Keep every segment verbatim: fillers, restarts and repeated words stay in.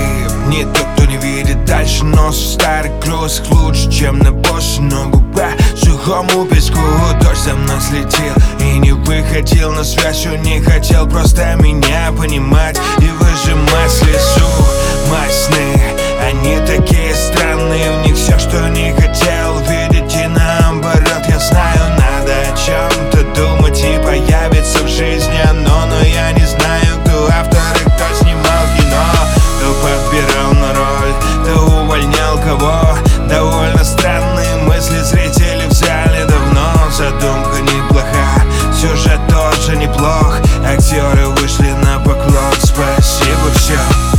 Не тот, кто не видит дальше, но со старых кросок лучше, чем на босоногу по сухому песку. Дождь за мной слетел и не выходил на связь. Все не хотел просто меня понимать и выжимать слезу. Мои сны, они такие странные, в них все, что не хотел видеть, и наоборот. Я знаю, надо о чем-то думать и появится в жизни оно, но я не знаю, кто автор и кто снимал кино, кто подбирал на роль, кто увольнял кого. Довольно странные мысли зрители в зале давно. Задумка неплоха, сюжет тоже неплох, актеры вышли на поклон. Спасибо, все.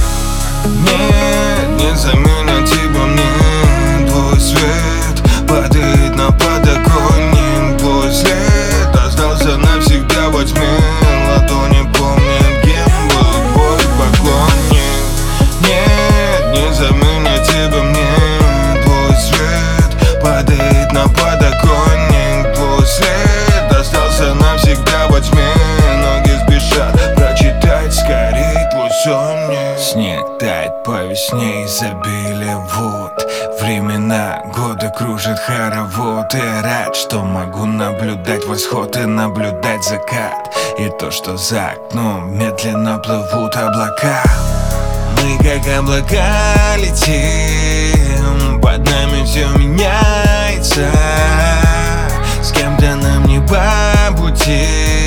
Нет, не заменят тебя мне. Твой свет падает на подоконник. Твой след остался навсегда во тьме. Ладони помнят, кем был твой поклонник. Нет, не заменят тебя мне. Твой свет падает на подоконник. Твой след остался навсегда во тьме. Ноги спешат прочитать скорей твой сонник. Снег тает по весне, изобилие вод. Времена года кружит хоровод. И рад, что могу наблюдать восход и наблюдать закат. И то, что за окном медленно плывут облака. Мы как облака летим, под нами все меняется. С кем-то нам не по пути.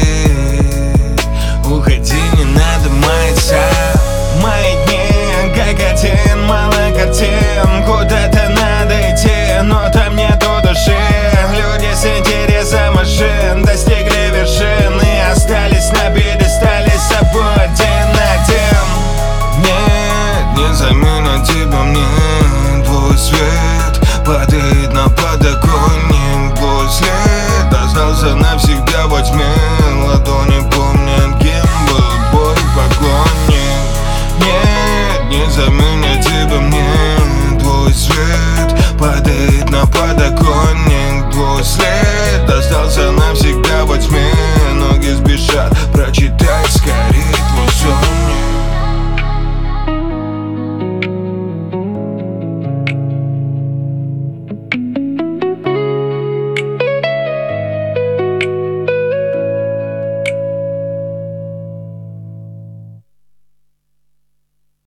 Уходи, не надо маяться. Мои дни как один, мало картин. Куда-то надо идти, но там нету души. Люди с интересом машин достигли вершины, остались на пьедестале с собой один на один. Нет, не заменят тебя мне. Твой свет падает на подоконник. Твой след остался навсегда во тьме. Ладони помнят, кем был твой поклонник. Нет, не заменят тебя мне. Твой свет падает на подоконник.